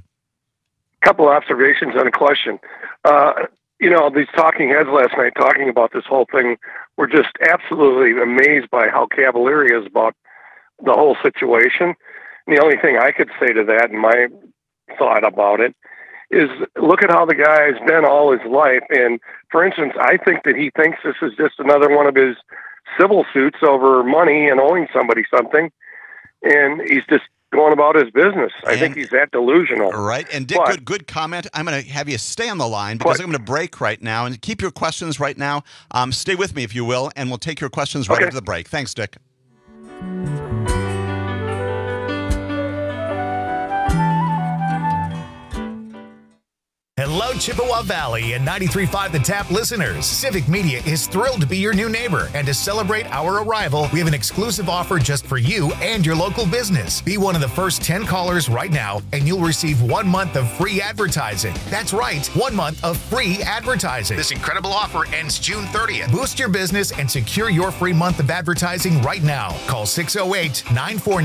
[SPEAKER 10] Couple of observations and a question. These talking heads last night talking about this whole thing were just absolutely amazed by how cavalier he is about the whole situation. And the only thing I could say to that, and my thought about it, is look at how the guy has been all his life. And, for instance, I think that he thinks this is just another one of his civil suits over money and owing somebody something. And he's just going about his business. I think he's that delusional.
[SPEAKER 18] Right. And Dick, good comment. I'm going to have you stay on the line because I'm going to break right now. And keep your questions right now. Stay with me, if you will, and we'll take your questions right after the break. Thanks, Dick.
[SPEAKER 9] Hello, Chippewa Valley and 93.5 The Tap listeners. Civic Media is thrilled to be your new neighbor. And to celebrate our arrival, we have an exclusive offer just for you and your local business. Be one of the first 10 callers right now, and you'll receive 1 month of free advertising. That's right, 1 month of free advertising. This incredible offer ends June 30th. Boost your business and secure your free month of advertising right now. Call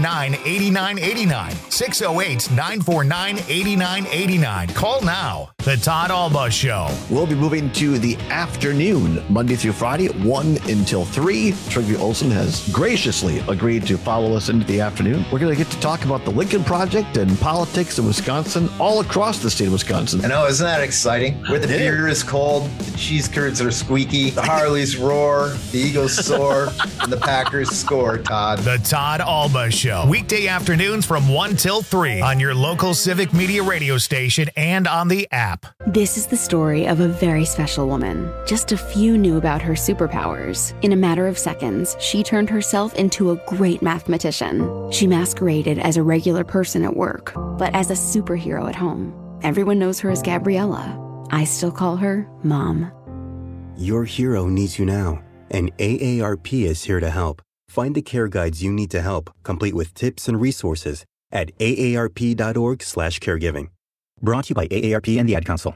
[SPEAKER 9] 608-949-8989. 608-949-8989. Call now. The Todd Alba Show.
[SPEAKER 11] We'll be moving to the afternoon, Monday through Friday, 1 until 3. Trygve Olsen has graciously agreed to follow us into the afternoon. We're going to get to talk about the Lincoln Project and politics in Wisconsin, all across the state of Wisconsin.
[SPEAKER 12] I know, isn't that exciting? Where the beer is cold, the cheese curds are squeaky, the Harleys roar, the Eagles soar, and the Packers score, Todd.
[SPEAKER 9] The Todd Alba Show. Weekday afternoons from 1 till 3 on your local Civic Media radio station and on the app.
[SPEAKER 19] This is the story of a very special woman. Just a few knew about her superpowers. In a matter of seconds, she turned herself into a great mathematician. She masqueraded as a regular person at work, but as a superhero at home. Everyone knows her as Gabriella. I still call her Mom.
[SPEAKER 26] Your hero needs you now, and AARP is here to help. Find the care guides you need to help, complete with tips and resources at aarp.org/caregiving.
[SPEAKER 20] Brought to you by AARP and the Ad Council.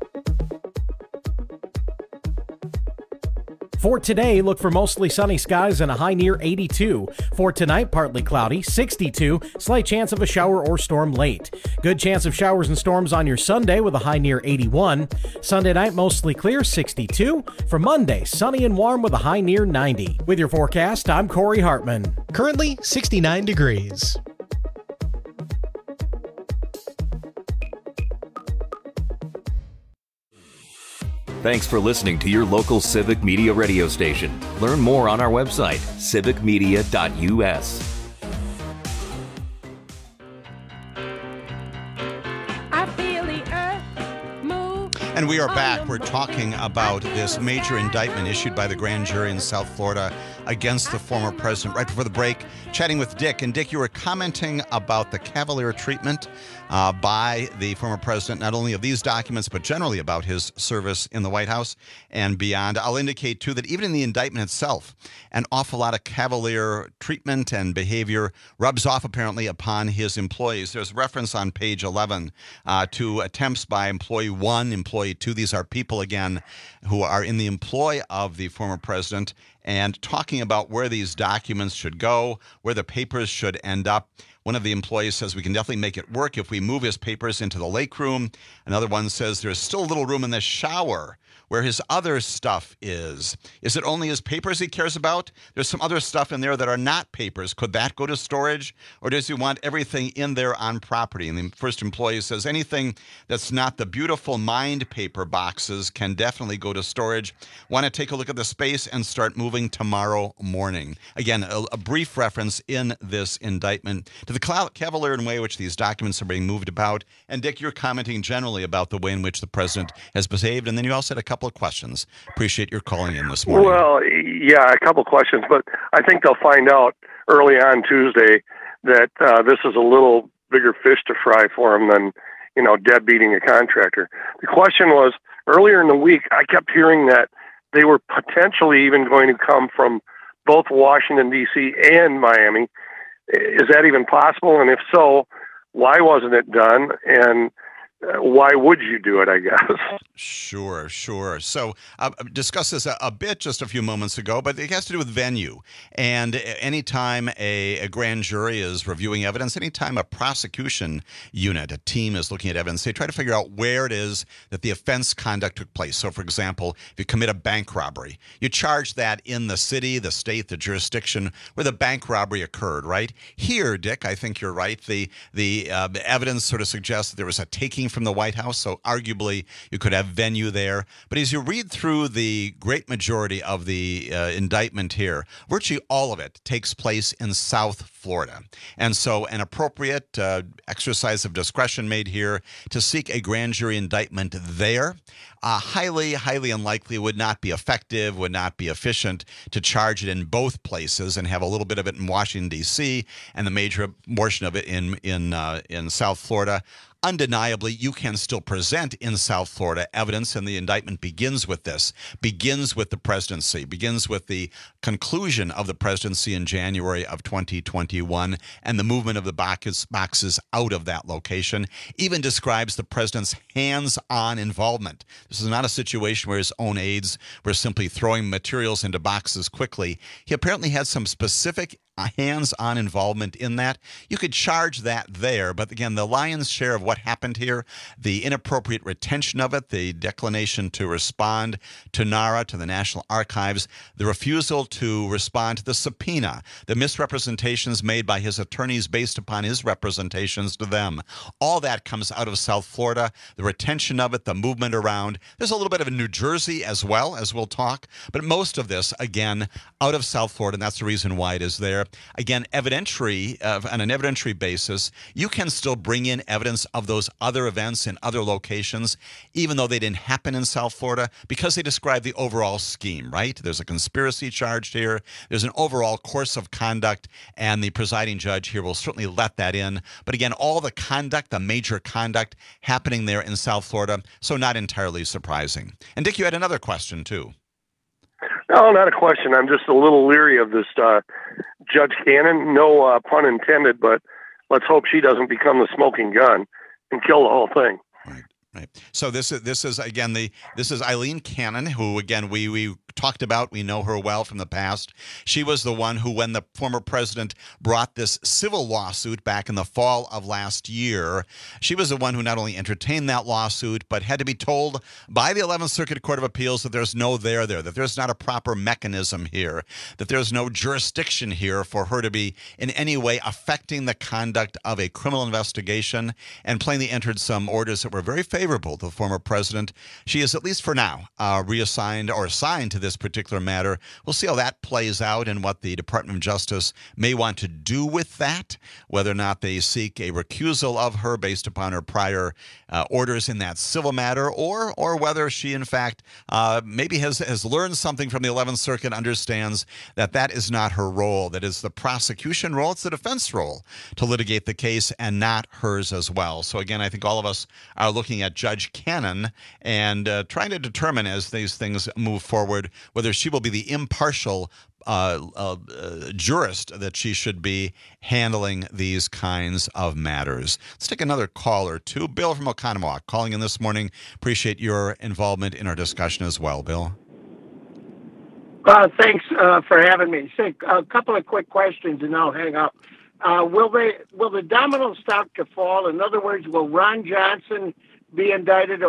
[SPEAKER 23] For today, look for mostly sunny skies and a high near 82. For tonight, partly cloudy, 62, slight chance of a shower or storm late. Good chance of showers and storms on your Sunday with a high near 81. Sunday night, mostly clear, 62. For Monday, sunny and warm with a high near 90. With your forecast, I'm Corey Hartman.
[SPEAKER 24] Currently 69 degrees.
[SPEAKER 25] Thanks for listening to your local Civic Media radio station. Learn more on our website, civicmedia.us.
[SPEAKER 18] And we are back. We're talking about this major indictment issued by the grand jury in South Florida against the former president. Right before the break, chatting with Dick. And Dick, you were commenting about the cavalier treatment by the former president, not only of these documents, but generally about his service in the White House and beyond. I'll indicate, too, that even in the indictment itself, an awful lot of cavalier treatment and behavior rubs off, apparently, upon his employees. There's reference on page 11 to attempts by employee 1, employee 2. These are people, again, who are in the employ of the former president and talking about where these documents should go, where the papers should end up. One of the employees says we can definitely make it work if we move his papers into the lake room. Another one says there's still a little room in the shower where his other stuff is. Is it only his papers he cares about? There's some other stuff in there that are not papers. Could that go to storage? Or does he want everything in there on property? And the first employee says anything that's not the beautiful Mind paper boxes can definitely go to storage. Want to take a look at the space and start moving tomorrow morning. Again, a brief reference in this indictment to the cavalier way in which these documents are being moved about. And Dick, you're commenting generally about the way in which the president has behaved. And then you also had a couple of questions. Appreciate your calling in this morning.
[SPEAKER 10] Well, yeah, a couple of questions, but I think they'll find out early on Tuesday that this is a little bigger fish to fry for him than, deadbeating a contractor. The question was, earlier in the week, I kept hearing that they were potentially even going to come from both Washington, D.C. and Miami. Is that even possible? And if so, why wasn't it done? And why would you do it, I guess?
[SPEAKER 18] Sure. So discussed this a bit just a few moments ago, but it has to do with venue. And anytime a grand jury is reviewing evidence, anytime a prosecution unit, a team is looking at evidence, they try to figure out where it is that the offense conduct took place. So, for example, if you commit a bank robbery, you charge that in the city, the state, the jurisdiction where the bank robbery occurred, right? Here, Dick, I think you're right. The evidence sort of suggests that there was a taking from the White House, so arguably you could have venue there. But as you read through the great majority of the indictment here, virtually all of it takes place in South Florida. And so an appropriate exercise of discretion made here to seek a grand jury indictment there. Highly unlikely, would not be effective, would not be efficient to charge it in both places and have a little bit of it in Washington, D.C. and the major portion of it in South Florida. Undeniably, you can still present in South Florida evidence, and the indictment begins with this, begins with the presidency, begins with the conclusion of the presidency in January of 2021 and the movement of the boxes out of that location, even describes the president's hands-on involvement. This is not a situation where his own aides were simply throwing materials into boxes quickly. He apparently had some specific hands-on involvement in that, you could charge that there. But again, the lion's share of what happened here, the inappropriate retention of it, the declination to respond to NARA, to the National Archives, the refusal to respond to the subpoena, the misrepresentations made by his attorneys based upon his representations to them. All that comes out of South Florida, the retention of it, the movement around. There's a little bit of New Jersey as well, as we'll talk, but most of this, again, out of South Florida, and that's the reason why it is there. Again, on an evidentiary basis, you can still bring in evidence of those other events in other locations, even though they didn't happen in South Florida, because they describe the overall scheme, right? There's a conspiracy charged here. There's an overall course of conduct, and the presiding judge here will certainly let that in. But again, all the conduct, the major conduct happening there in South Florida, so not entirely surprising. And Dick, you had another question, too.
[SPEAKER 10] No, not a question. I'm just a little leery of this Judge Cannon. No pun intended, but let's hope she doesn't become the smoking gun and kill the whole thing.
[SPEAKER 18] Right. So this is again this is Eileen Cannon, who again we talked about. We know her well from the past. She was the one who, when the former president brought this civil lawsuit back in the fall of last year, she was the one who not only entertained that lawsuit, but had to be told by the 11th Circuit Court of Appeals that there's no there, that there's not a proper mechanism here, that there's no jurisdiction here for her to be in any way affecting the conduct of a criminal investigation, and plainly entered some orders that were very favorable to the former president. She is, at least for now, reassigned or assigned to this particular matter. We'll see how that plays out and what the Department of Justice may want to do with that, whether or not they seek a recusal of her based upon her prior orders in that civil matter, or whether she, in fact, maybe has learned something from the 11th Circuit, understands that that is not her role, that is the prosecution role, it's the defense role to litigate the case and not hers as well. So again, I think all of us are looking at Judge Cannon and trying to determine as these things move forward whether she will be the impartial jurist that she should be handling these kinds of matters. Let's take another call or two. Bill from Oconomowoc calling in this morning. Appreciate your involvement in our discussion as well, Bill.
[SPEAKER 3] Thanks for having me. Say a couple of quick questions and I'll hang up. Will the dominoes start to fall? In other words, will Ron Johnson be indicted,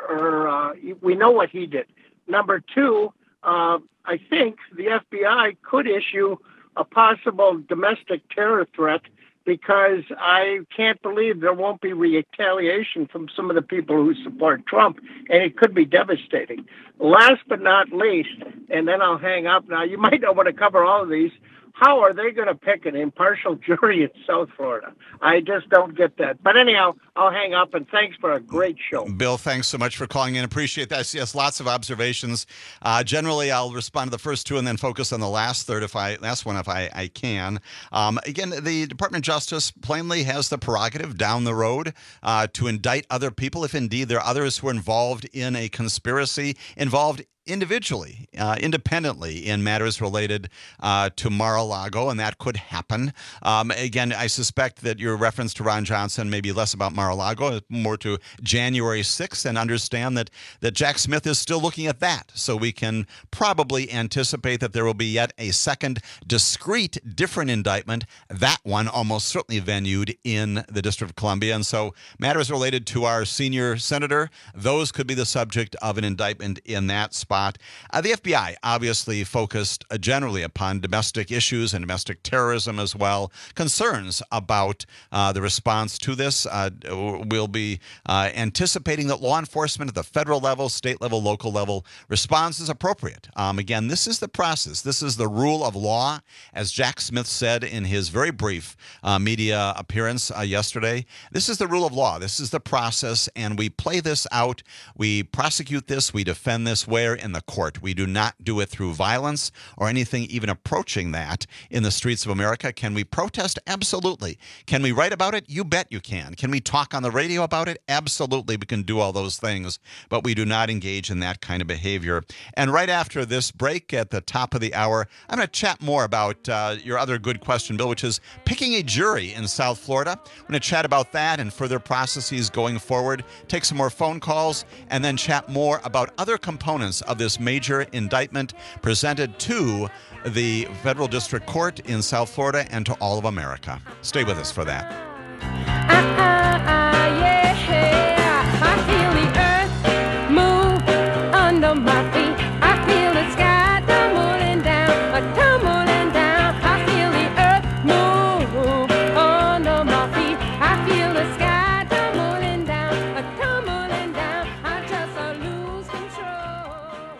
[SPEAKER 3] or we know what he did? Number two, I think the FBI could issue a possible domestic terror threat, because I can't believe there won't be retaliation from some of the people who support Trump, and it could be devastating. Last but not least, and then I'll hang up. Now, you might not want to cover all of these. How are they going to pick an impartial jury in South Florida? I just don't get that. But anyhow, I'll hang up, and thanks for a great show.
[SPEAKER 18] Bill, thanks so much for calling in. Appreciate that. Yes, lots of observations. Generally, I'll respond to the first two and then focus on the last one if I can. Again, the Department of Justice plainly has the prerogative down the road to indict other people if indeed there are others who are involved in a conspiracy, involved individually, independently in matters related to Mar-a-Lago, and that could happen. Again, I suspect that your reference to Ron Johnson may be less about Mar-a-Lago, more to January 6th, and understand that Jack Smith is still looking at that. So we can probably anticipate that there will be yet a second discrete, different indictment, that one almost certainly venued in the District of Columbia. And so matters related to our senior senator, those could be the subject of an indictment in that spot. The FBI obviously focused generally upon domestic issues and domestic terrorism as well. Concerns about the response to this. We'll be anticipating that law enforcement at the federal level, state level, local level response is appropriate. Again, this is the process. This is the rule of law. As Jack Smith said in his very brief media appearance yesterday, this is the rule of law. This is the process, and we play this out. We prosecute this. We defend this where in the court. We do not do it through violence or anything even approaching that in the streets of America. Can we protest? Absolutely. Can we write about it? You bet you can. Can we talk on the radio about it? Absolutely. We can do all those things, but we do not engage in that kind of behavior. And right after this break at the top of the hour, I'm going to chat more about your other good question, Bill, which is picking a jury in South Florida. I'm going to chat about that and further processes going forward, take some more phone calls, and then chat more about other components of this major indictment presented to the Federal District Court in South Florida and to all of America. Stay with us for that.
[SPEAKER 4] I feel the earth move under my feet. I feel the sky tumbling down. I feel the earth move under my feet. I feel the sky tumbling down. I just lose control.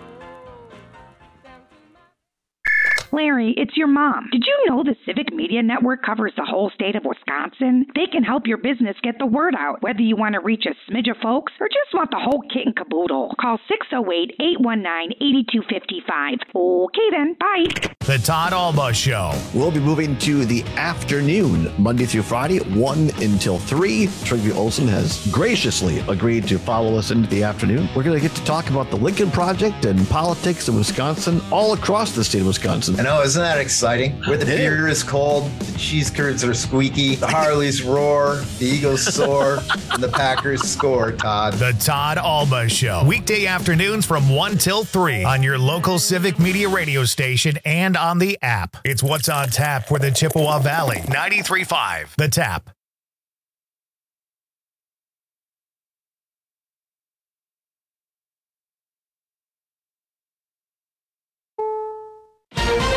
[SPEAKER 5] Larry, it's your mom. Did you know the Civic Media Network covers the whole state of Wisconsin? They can help your business get the word out, whether you want to reach a smidge of folks or just want the whole kit and caboodle. Call 608-819-8255. Okay then, bye.
[SPEAKER 9] The Todd Alba Show.
[SPEAKER 11] We'll be moving to the afternoon, Monday through Friday, 1 until 3. Trygve Olsen has graciously agreed to follow us into the afternoon. We're going to get to talk about the Lincoln Project and politics in Wisconsin, all across the state of Wisconsin.
[SPEAKER 12] I know, isn't that exciting? Where the beer is cold, the cheese curds are squeaky, the Harleys roar, the Eagles soar, and the Packers score, Todd.
[SPEAKER 9] The Todd Alba Show. Weekday afternoons from 1 till 3 on your local Civic Media radio station and on the app. It's what's on tap for the Chippewa Valley. 93.5 The Tap.